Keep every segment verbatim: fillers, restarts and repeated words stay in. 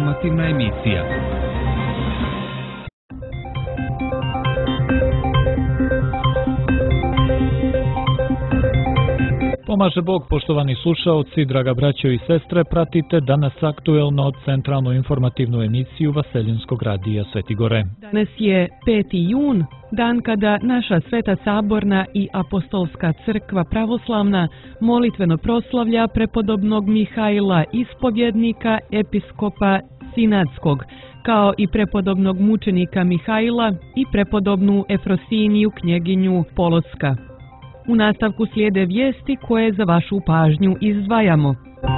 informativna emisija. Pomaže Bog, poštovani slušaoci, draga braćo i sestre, pratite danas aktuelno centralnu informativnu emisiju Vaseljenskog radija Sveti Gore. Danas je peti jun, dan kada naša Sveta Saborna i Apostolska crkva pravoslavna molitveno proslavlja prepodobnog Mihajla Ispovjednika, episkopa Sinadskog, kao i prepodobnog mučenika Mihajla i prepodobnu Efrosiniju knjeginju Polotska. U nastavku slijede vijesti koje za vašu pažnju izdvajamo.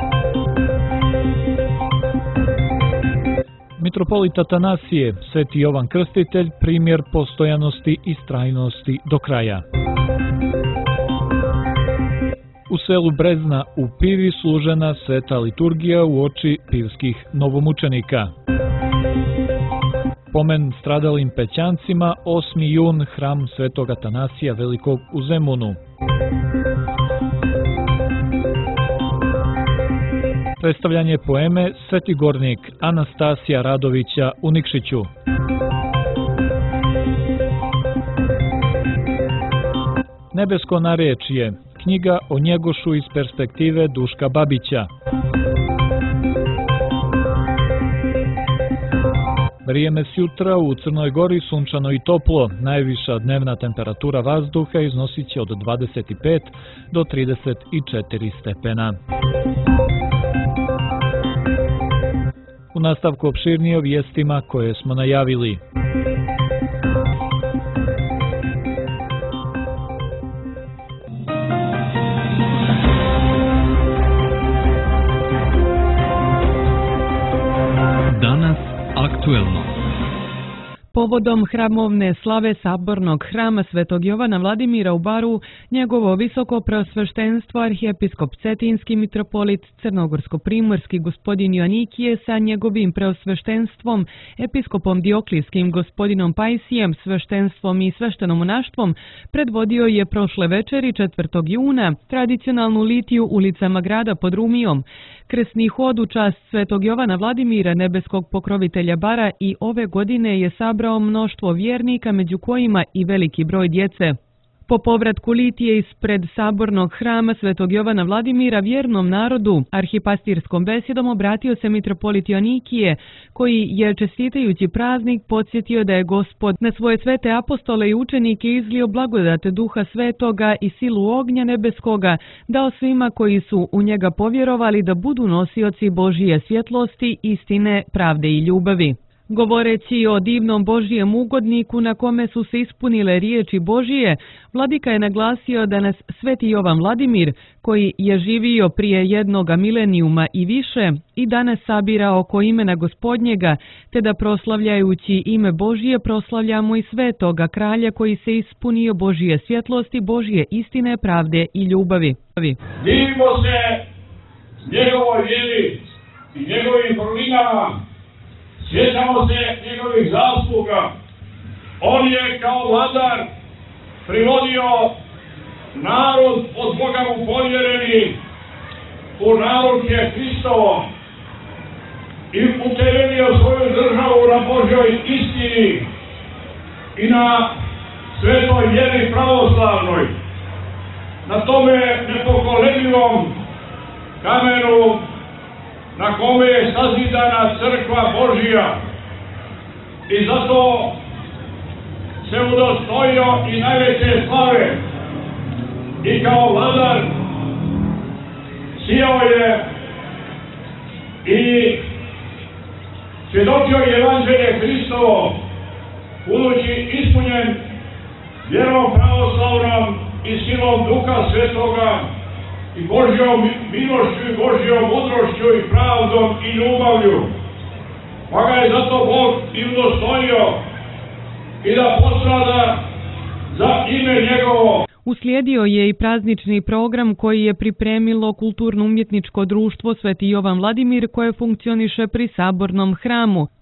Mitropolit Atanasije, Sveti Jovan Krstitelj, primjer postojanosti i strajnosti do kraja. U selu Brezna u Pivi služena sveta liturgija u oči pivskih novomučenika. Pomen stradalim pećancima, osmi jun, hram Svetog Atanasija Velikog u Zemunu. Predstavljanje poeme Sveti Gornik Anastasija Radovića u Nikšiću. Nebesko narečje, knjiga o Njegošu iz perspektive Duška Babića. Vrijeme s jutra u Crnoj Gori sunčano i toplo, najviša dnevna temperatura vazduha iznosit će od dvadeset pet do trideset četiri stepena. U nastavku opširnije o vijestima koje smo najavili. Danas aktuelno. Povodom hramovne slave Sabornog hrama Svetog Jovana Vladimira u Baru, njegovo visoko preosveštenstvo arhijepiskop Cetinski mitropolit Crnogorsko-primorski gospodin Joanikije sa njegovim preosveštenstvom, episkopom Dioklijskim gospodinom Pajsijem, sveštenstvom i sveštenomonaštvom predvodio je prošle večeri četvrtog juna tradicionalnu litiju ulicama grada pod Rumijom. Krsni hod u čast Svetog Jovana Vladimira, nebeskog pokrovitelja Bara, i ove godine je sabrao mnoštvo vjernika, među kojima i veliki broj djece. Po povratku litije ispred Sabornog hrama Svetog Jovana Vladimira vjernom narodu, arhipastirskom besjedom obratio se mitropolit Joanikije, koji je čestitajući praznik podsjetio da je Gospod na svoje svete apostole i učenike izlio blagodat Duha Svetoga i silu ognja nebeskoga, dao svima koji su u njega povjerovali da budu nosioci Božije svjetlosti, istine, pravde i ljubavi. Govoreći o divnom Božijem ugodniku na kome su se ispunile riječi Božije, vladika je naglasio da nas Sveti Jovan Vladimir, koji je živio prije jednoga milenijuma i više, i danas sabira oko imena Gospodnjega, te da proslavljajući ime Božije proslavljamo i Svetoga kralja koji se ispunio Božije svjetlosti, Božije istine, pravde i ljubavi. Divimo se njegovoj vjeri i njegovim vrlinama. Sjećamo se njegovih zasluga. On je kao vladar privodio narod od Boga mu povjereni u naručje Hristovo i utemeljio svoju državu na Božjoj istini i na svetoj vjeri pravoslavnoj. Na tome nepokolebljivom kamenu na kome je sazidana crkva Božija, i zato se udostojio i najveće slave, i kao vladar sijao je i svjedočio evanđelje Hristovo, budući ispunjen vjerom pravoslavnom i silom Duha Svetoga i Božjom milošću i Božjom mudrošću i pravdom i ljubavlju. Pa ga je zato Bog i udostojio i da postrada za ime njegovo. Uslijedio je i praznični program koji je pripremilo kulturno-umjetničko društvo Sveti Jovan Vladimir, koje funkcioniše pri Sabornom hramu.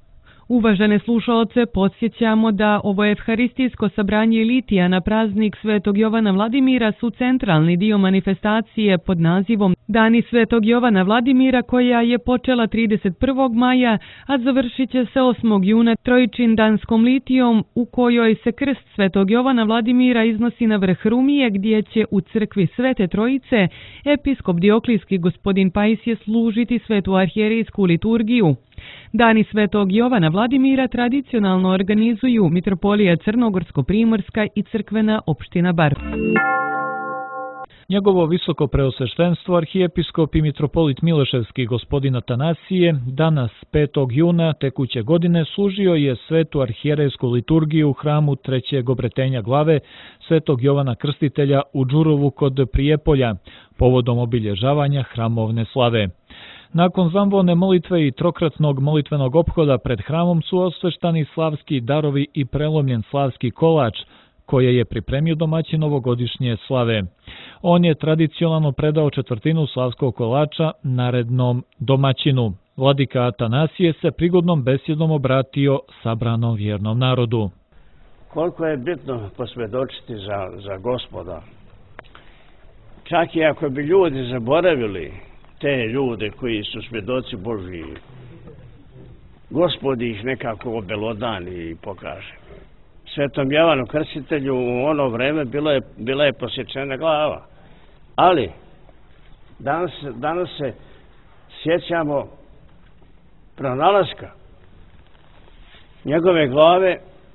Uvažene slušaoce, podsjećamo da ovo evharistijsko sabranje litija na praznik Svetog Jovana Vladimira su centralni dio manifestacije pod nazivom Dani Svetog Jovana Vladimira, koja je počela trideset prvog maja, a završit će se osmog juna Trojičindanskom litijom, u kojoj se krst Svetog Jovana Vladimira iznosi na vrh Rumije, gdje će u crkvi Svete Trojice episkop Dioklijski gospodin Pajsije služiti svetu arhijerejsku liturgiju. Dani Svetog Jovana Vladimira tradicionalno organizuju Mitropolija Crnogorsko-Primorska i crkvena opština Bar. Njegovo visoko preosveštenstvo arhijepiskop i mitropolit Mileševski gospodin Atanasije danas petog juna tekuće godine služio je svetu arhijerejsku liturgiju u hramu trećeg obretenja glave Svetog Jovana Krstitelja u Đurovu kod Prijepolja, povodom obilježavanja hramovne slave. Nakon zamvone molitve i trokratnog molitvenog ophoda pred hramom su osveštani slavski darovi i prelomljen slavski kolač, koje je pripremio domaćin ovogodišnje slave. On je tradicionalno predao četvrtinu slavskog kolača narednom domaćinu. Vladika Atanasije se prigodnom besjedom obratio sabranom vjernom narodu. Koliko je bitno posvjedočiti za, za Gospoda. Čak i ako bi ljudi zaboravili te ljude koji su svjedoci Božiji, Gospod ih nekako obelodani i pokaže. Svetom Jovanu Krstitelju u ono vreme bilo je, bila je posječena glava. Ali danas, danas se sjećamo pronalaska njegove glave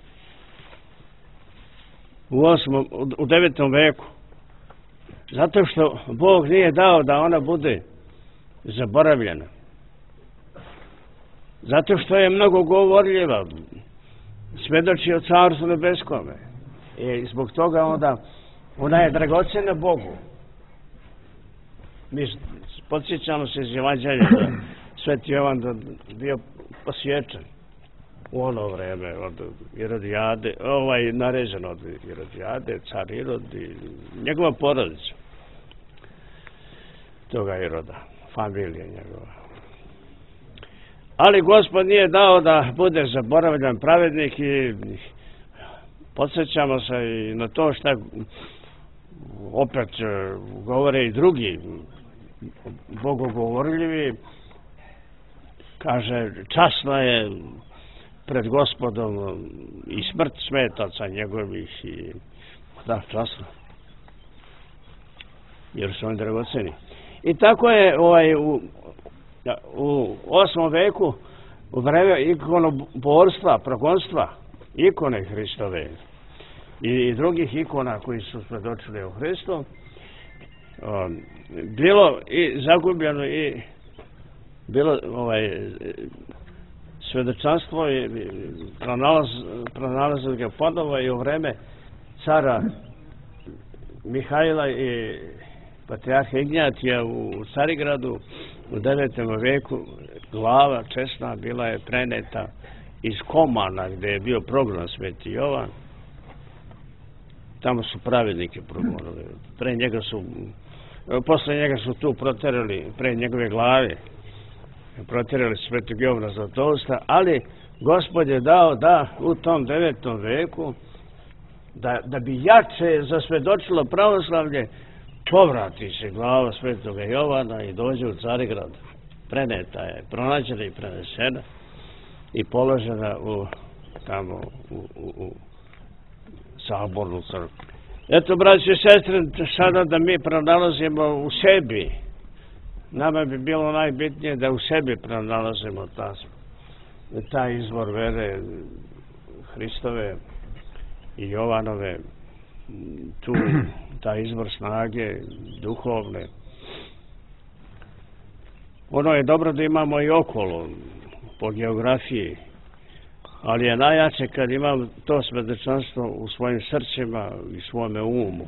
u, osmom, u devetom veku. Zato što Bog nije dao da ona bude zaboravljena. Zato što je mnogo govorljiva, svedoči o Carstvu nebeskome. I zbog toga onda ona je dragocena Bogu. Mi podsjećamo se iz Evanđelja da Sveti Jovan bio posječen u ono vreme od Irodijade, ovaj naređen od Irodijade, car Irod i njegova porodica toga Iroda, familija njegova. Ali Gospod nije dao da bude zaboravljan pravednik i podsjećamo se i na to što opet govore i drugi bogogovorljivi. Kaže, časno je pred Gospodom i smrt smetaca njegovih i da, časno. Jer su oni dragoceni. I tako je ovaj, u, u osmom veku u vreme ikonoborstva, progonstva, ikone Hristove i, i drugih ikona koji su svedočili o Hristu, um, bilo i zagubljeno i bilo ovaj, svedočanstvo i pronalaz, pronalazili ga ponovo i u vreme cara Mihajla i patrijarha Ignjatija u Carigradu u devetom veku glava česna bila je preneta iz Komana gdje je bio prognan Sveti Jovan. Tamo su pravednike progonili. Pre njega su, posle njega su tu proterali, pre njegove glave, proterali Svetog Jovana Zlatousta, ali Gospod je dao da u tom devetom veku da, da bi jače zasvedočilo pravoslavlje, povrati se glava Svetoga Jovana i dođe u Carigrad. Preneta je, pronađena i prenesena i položena u, tamo u, u, u sabornu crkvu. Eto, braći i sestre, sada da mi pronalazimo u sebi. Nama bi bilo najbitnije da u sebi pronalazimo ta, taj izvor vere Hristove i Jovanove, tu taj izvor snage duhovne. Ono je dobro da imamo i okolo po geografiji, ali je najjače kad imamo to svedočanstvo u svojim srcima i svome umu.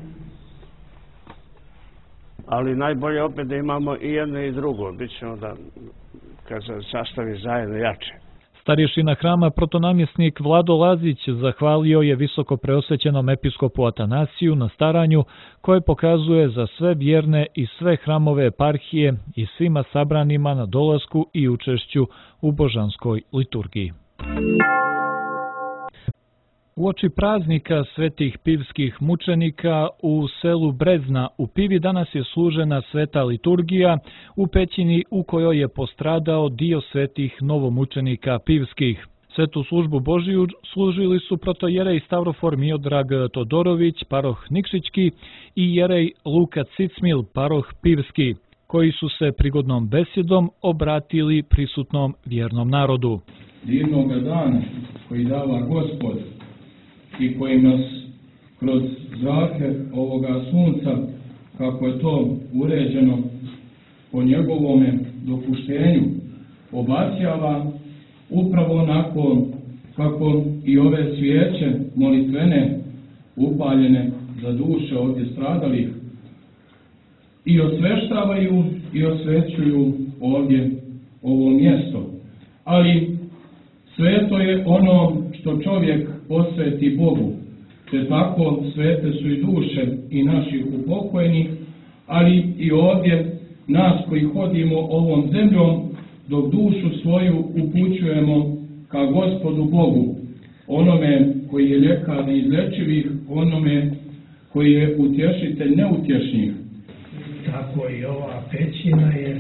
Ali najbolje opet da imamo i jedno i drugo, bit će onda kad se sastavi zajedno jače. Starješina hrama protonamjesnik Vlado Lazić zahvalio je visoko preosvećenom episkopu Atanasiju na staranju koje pokazuje za sve vjerne i sve hramove eparhije i svima sabranima na dolasku i učešću u božanskoj liturgiji. Uoči praznika svetih pivskih mučenika u selu Brezna u Pivi danas je služena sveta liturgija u pećini u kojoj je postradao dio svetih novomučenika pivskih. Svetu službu Božiju služili su protojerej Stavrofor Miodrag Todorović, paroh Nikšićki, i jerej Luka Cicmil, paroh Pivski, koji su se prigodnom besjedom obratili prisutnom vjernom narodu. Divnog dana koji dava Gospod i koji nas kroz zrake ovoga sunca, kako je to uređeno po njegovome dopuštenju, obasjava upravo onako kako i ove svijeće molitvene upaljene za duše ovdje stradalih i osveštavaju i osvećuju ovdje ovo mjesto. Ali sveto je ono što čovjek posveti Bogu, te tako svete su i duše i naših upokojnih, ali i ovdje nas koji hodimo ovom zemljom, dok dušu svoju upućujemo ka Gospodu Bogu, onome koji je ljekar neizlječivih, onome koji je utješitelj neutješnih. Tako i ova pećina je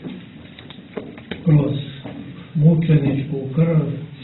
kroz mučeničku krv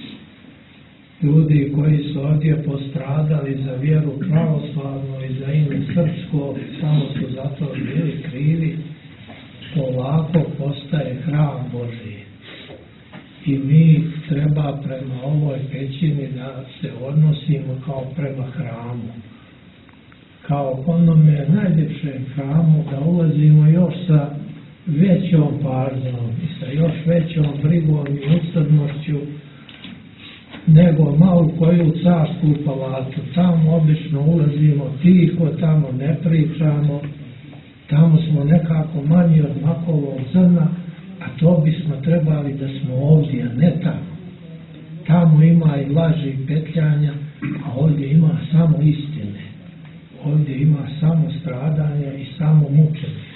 ljudi koji su ovdje postradali za vjeru pravoslavnu i za ime srpsko, samo su zato bili krivi, polako postaje hram Božji. I mi treba prema ovoj pećini da se odnosimo kao prema hramu. Kao onome najljepšem hramu da ulazimo još sa većom pažnjom i sa još većom brigom i ustrajnošću nego malo koju carsku palatu. Tamo obično ulazimo tiho, tamo ne pričamo, tamo smo nekako manji od makovog zrna, a to bismo trebali da smo ovdje, a ne tamo. Tamo ima i laži i petljanja, a ovdje ima samo istine. Ovdje ima samo stradanja i samo mučenje.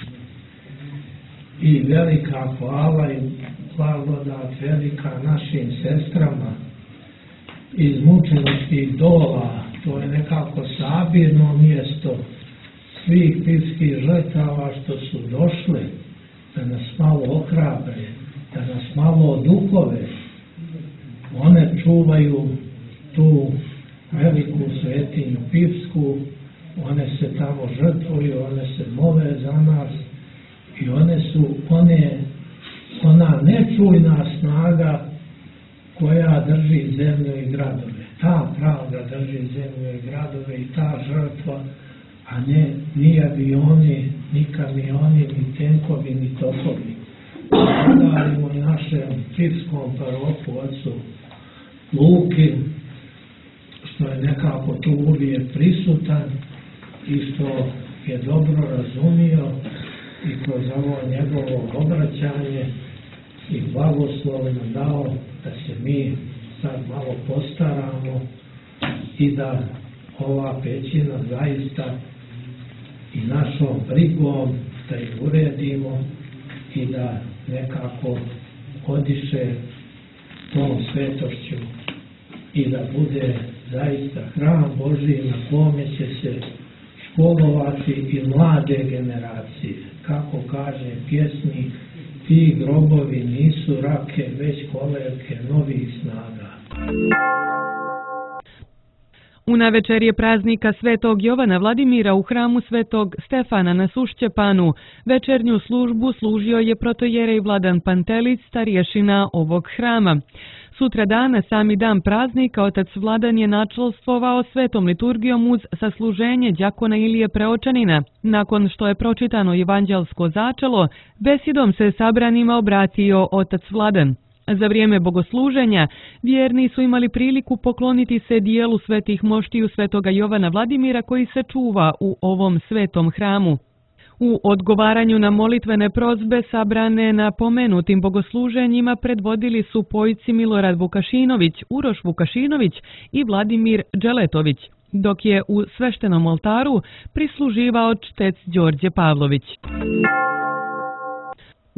I velika hvala i blagodat velika našim sestrama iz mučeničkih dola. To je nekako sabirno mjesto svih pivskih žrtava što su došle da nas malo ohrabre, da nas malo odukove. One čuvaju tu veliku svetinju pivsku, one se tamo žrtvuju, one se mole za nas i one su one, ona nečujna snaga koja drži zemlju i gradove. Ta pravda drži zemlju i gradove i ta žrtva, a ne ni avioni, ni kamioni, ni tenkovi, ni topovi. Zahvalimo našem pivskom parohu, ocu Luki, što je nekako tu uvijek prisutan i što je dobro razumio i kroz ovo njegovo obraćanje i blagoslove nam dao da se mi sad malo postaramo i da ova pećina zaista i našom brigom da ih uredimo i da nekako odiše tom svetošću i da bude zaista hram Božji na kome će se školovati i mlade generacije. Kako kaže pjesnik, ti grobovi nisu rake, već kolevke novih snaga. U navečerje praznika Svetog Jovana Vladimira u hramu Svetog Stefana na Sušćepanu večernju službu služio je protojerej Vladan Pantelić, starješina ovog hrama. Sutra dana, sami dan praznika, otac Vladan je načelstvovao svetom liturgijom uz sasluženje đakona Ilije Preočanina. Nakon što je pročitano evanđelsko začelo, besjedom se sabranima obratio otac Vladan. Za vrijeme bogosluženja vjerni su imali priliku pokloniti se dijelu svetih moštiju Svetoga Jovana Vladimira koji se čuva u ovom svetom hramu. U odgovaranju na molitvene prozbe sabrane na pomenutim bogosluženjima predvodili su pojci Milorad Vukašinović, Uroš Vukašinović i Vladimir Đeletović, dok je u sveštenom oltaru prisluživao čtec Đorđe Pavlović.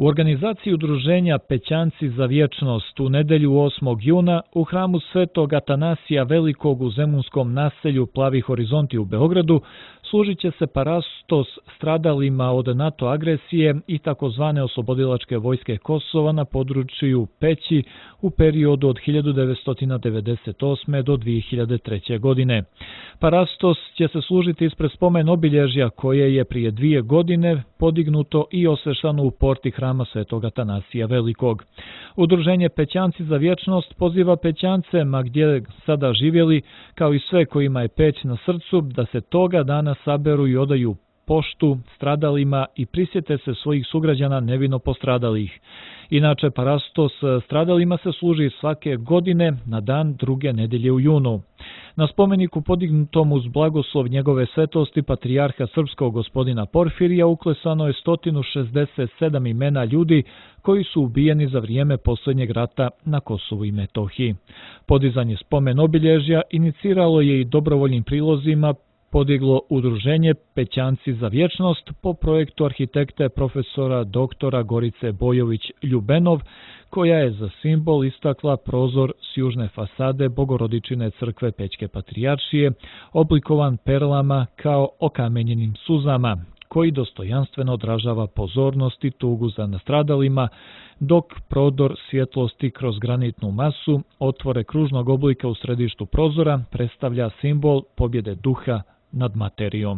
U organizaciji udruženja Pećanci za vječnost u nedelju osmog juna u hramu Svetog Atanasija Velikog u zemunskom naselju Plavi horizonti u Beogradu služit će se parastos stradalima od NATO agresije i takozvane oslobodilačke vojske Kosova na području Peći u periodu od hiljadu devetsto devedeset osme do dvije hiljade treće. godine. Parastos će se služiti ispred spomen obilježja koje je prije dvije godine podignuto i osveštano u porti hrama Svetog Atanasija Velikog. Udruženje Pećanci za vječnost poziva Pećance, ma gdje sada živjeli, kao i sve kojima je peć na srcu, da se toga dana saberu i odaju poštu stradalima i prisjete se svojih sugrađana nevino postradalih. Inače, parastos stradalima se služi svake godine na dan druge nedelje u junu. Na spomeniku podignutom uz blagoslov njegove svetosti patrijarha srpskog gospodina Porfirija uklesano je sto šezdeset sedam imena ljudi koji su ubijeni za vrijeme posljednjeg rata na Kosovu i Metohiji. Podizanje spomen obilježja iniciralo je i dobrovoljnim prilozima podiglo udruženje Pećanci za vječnost po projektu arhitekte profesora doktora Gorice Bojović-Ljubenov, koja je za simbol istakla prozor s južne fasade Bogorodičine crkve Pećke patrijaršije, oblikovan perlama kao okamenjenim suzama, koji dostojanstveno odražava pozornost i tugu za nastradalima, dok prodor svjetlosti kroz granitnu masu, otvore kružnog oblika u središtu prozora, predstavlja simbol pobjede duha nad materijom.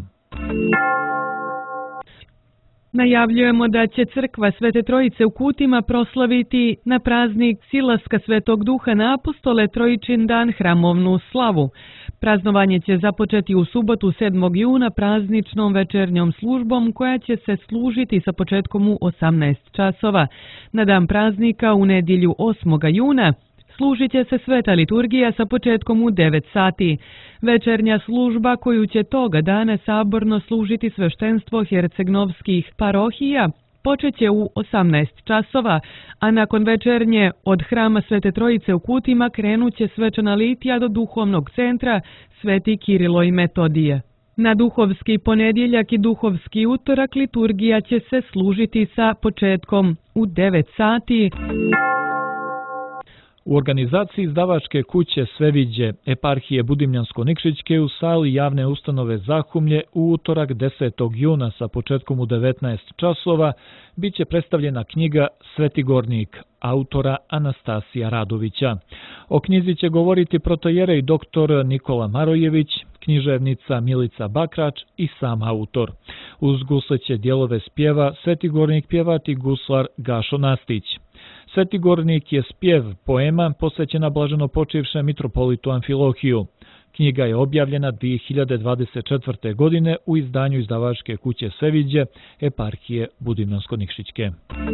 Najavljujemo da će crkva Svete Trojice u Kutima proslaviti na praznik silaska Svetog Duha na apostole Trojičin dan hramovnu slavu. Praznovanje će započeti u subotu sedmog juna prazničnom večernjom službom koja će se služiti sa početkom u osamnaest časova. Na dan praznika u nedjelju osmog juna služit će se sveta liturgija sa početkom u devet sati. Večernja služba koju će toga dana saborno služiti sveštenstvo hercegnovskih parohija počet će u osamnaest časova, a nakon večernje od hrama Svete Trojice u Kutima krenut će svečana litija do duhovnog centra Sveti Kirilo i Metodije. Na duhovski ponedjeljak i duhovski utorak liturgija će se služiti sa početkom u devet sati. U organizaciji izdavačke kuće Sveviđe eparhije Budimljansko-Nikšićke u sali javne ustanove Zahumlje u utorak desetog juna sa početkom u devetnaest časova bit će predstavljena knjiga Sveti Gornik autora Anastasija Radovića. O knjizi će govoriti protojerej doktor Nikola Marojević, književnica Milica Bakrač i sam autor. Uz gusle će dijelove spjeva Sveti Gornik pjevati guslar Gašo Nastić. Sveti Gornik je spjev poema posvećena blaženopočivšem mitropolitu Amfilohiju. Knjiga je objavljena dvije hiljade dvadeset četvrte. godine u izdanju izdavačke kuće Sveviđe eparhije Budimljansko-Nikšićke.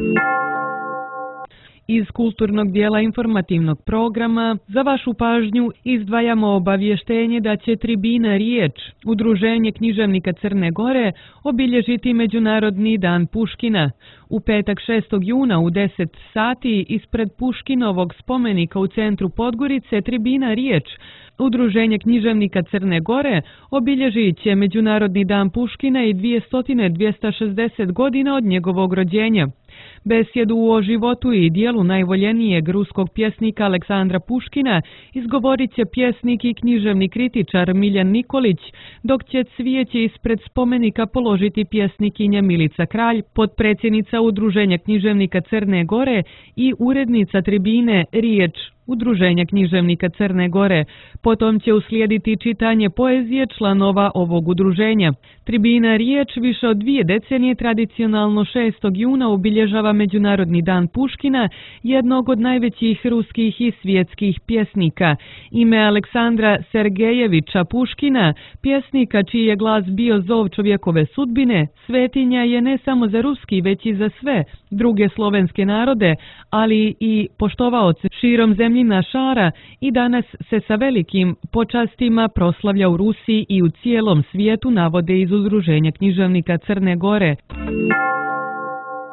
Iz kulturnog dijela informativnog programa za vašu pažnju izdvajamo obavještenje da će tribina Riječ, Udruženje književnika Crne Gore, obilježiti Međunarodni dan Puškina. U petak šestog juna u deset sati ispred Puškinovog spomenika u centru Podgorice tribina Riječ, Udruženje književnika Crne Gore, obilježit će Međunarodni dan Puškina i dvjesto dvjesto šezdeset godina od njegovog rođenja. Besjedu o životu i dijelu najvoljenijeg ruskog pjesnika Aleksandra Puškina izgovorit će pjesnik i književni kritičar Miljan Nikolić, dok će cvijeće ispred spomenika položiti pjesnikinja Milica Kralj, potpredsjednica Udruženja književnika Crne Gore i urednica tribine Riječ, Udruženja književnika Crne Gore. Potom će uslijediti čitanje poezije članova ovog udruženja. Tribina Riječ više od dvije decenije tradicionalno šestog juna obilježava Međunarodni dan Puškina, jednog od najvećih ruskih i svjetskih pjesnika. Ime Aleksandra Sergejevića Puškina, pjesnika čiji je glas bio zov čovjekove sudbine, svetinja je ne samo za ruski, već i za sve druge slovenske narode, ali i poštovaoce širom zemljina šara, i danas se sa velikim počastima proslavlja u Rusiji i u cijelom svijetu, navode iz Udruženja književnika Crne Gore.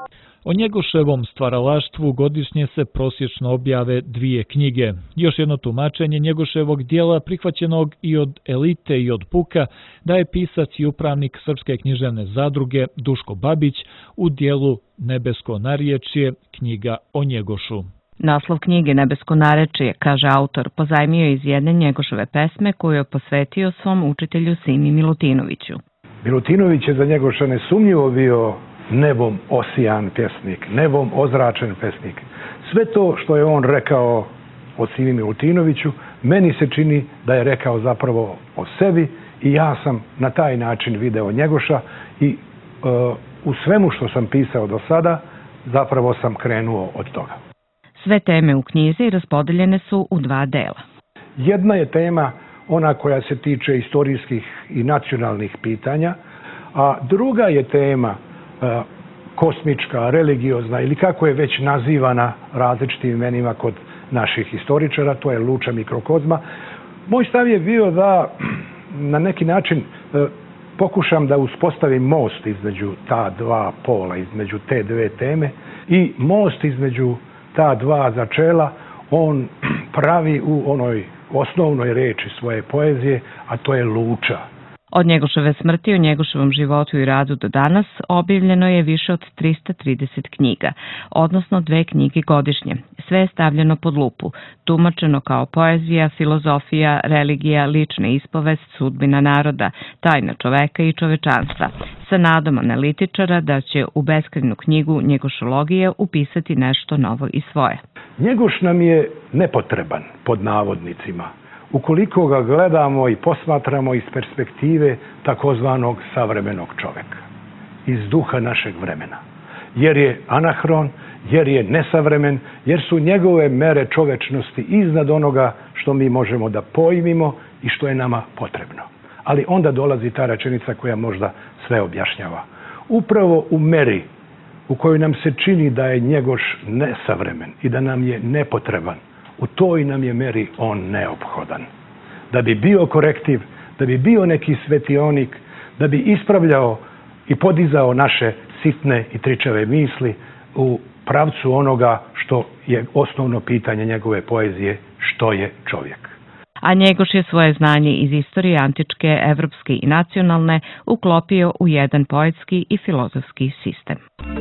O Njegoševom stvaralaštvu godišnje se prosječno objave dvije knjige. Još jedno tumačenje Njegoševog dijela, prihvaćenog i od elite i od puka, daje pisac i upravnik Srpske književne zadruge Duško Babić u dijelu Nebesko narječje, knjiga o Njegošu. Naslov knjige Nebesko narečje, kaže autor, pozajmio je iz jedne Njegoševe pesme koju je posvetio svom učitelju Simi Milutinoviću. Milutinović je za Njegoša nesumnjivo bio nebom osijan pjesnik, nebom ozračen pjesnik. Sve to što je on rekao o Simi Milutinoviću, meni se čini da je rekao zapravo o sebi i ja sam na taj način video Njegoša i uh, u svemu što sam pisao do sada zapravo sam krenuo od toga. Sve teme u knjizi raspodeljene su u dva dela. Jedna je tema ona koja se tiče istorijskih i nacionalnih pitanja, a druga je tema e, kosmička, religiozna ili kako je već nazivana različitim imenima kod naših historičara, to je luča mikrokozma. Moj stav je bio da na neki način e, pokušam da uspostavim most između ta dva pola, između te dve teme i most između ta dva začela on pravi u onoj osnovnoj reči svoje poezije, a to je luča. Od Njegoševe smrti, o Njegoševom životu i radu do danas objavljeno je više od trista trideset knjiga, odnosno dve knjige godišnje. Sve je stavljeno pod lupu, tumačeno kao poezija, filozofija, religija, lična ispovest, sudbina naroda, tajna čoveka i čovečanstva, sa nadom analitičara da će u beskrajnu knjigu Njegošologije upisati nešto novo i svoje. Njegoš nam je nepotreban, pod navodnicima, ukoliko ga gledamo i posmatramo iz perspektive takozvanog savremenog čoveka, iz duha našeg vremena. Jer je anahron, jer je nesavremen, jer su njegove mere čovečnosti iznad onoga što mi možemo da pojmimo i što je nama potrebno. Ali onda dolazi ta rečenica koja možda sve objašnjava. Upravo u meri u kojoj nam se čini da je Njegoš nesavremen i da nam je nepotreban, u toj nam je meri on neophodan. Da bi bio korektiv, da bi bio neki svetionik, da bi ispravljao i podizao naše sitne i tričave misli u pravcu onoga što je osnovno pitanje njegove poezije, što je čovjek. A Njegoš je svoje znanje iz istorije antičke, evropske i nacionalne uklopio u jedan poetski i filozofski sistem.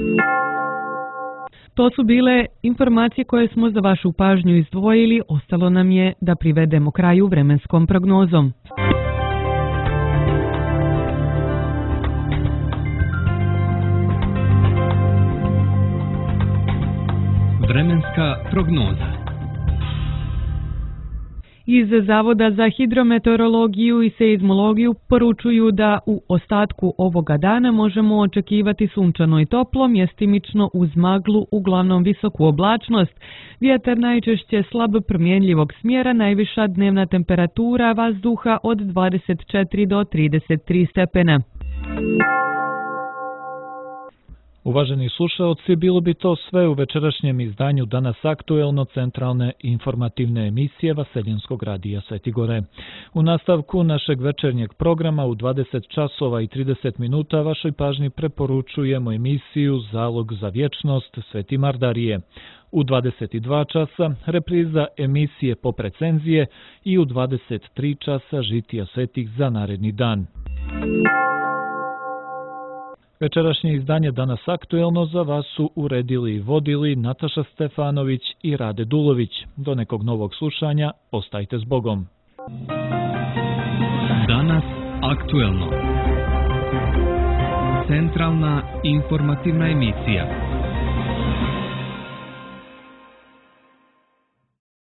To su bile informacije koje smo za vašu pažnju izdvojili, ostalo nam je da privedemo kraju vremenskom prognozom. Vremenska prognoza. Iz Zavoda za hidrometeorologiju i seizmologiju poručuju da u ostatku ovoga dana možemo očekivati sunčano i toplo, mjestimično uz maglu, uglavnom visoku oblačnost, vjetar najčešće slab promjenljivog smjera, najviša dnevna temperatura vazduha od dvadeset četiri do trideset tri stepena. Uvaženi slušaoci, bilo bi to sve u večerašnjem izdanju Danas aktuelno centralne informativne emisije Vaseljenskog radija Sveti Gore. U nastavku našeg večernjeg programa u dvadeset časova i trideset minuta vašoj pažnji preporučujemo emisiju Zalog za vječnost Sveti Mardarije. U dvadeset dva časa repriza emisije Pop recenzije i u dvadeset tri časa Žitija svetih za naredni dan. Večerašnje izdanje Danas aktuelno za vas su uredili i vodili Nataša Stefanović i Rade Dulović. Do nekog novog slušanja, ostajte s Bogom. Danas aktuelno. Centralna informativna emisija.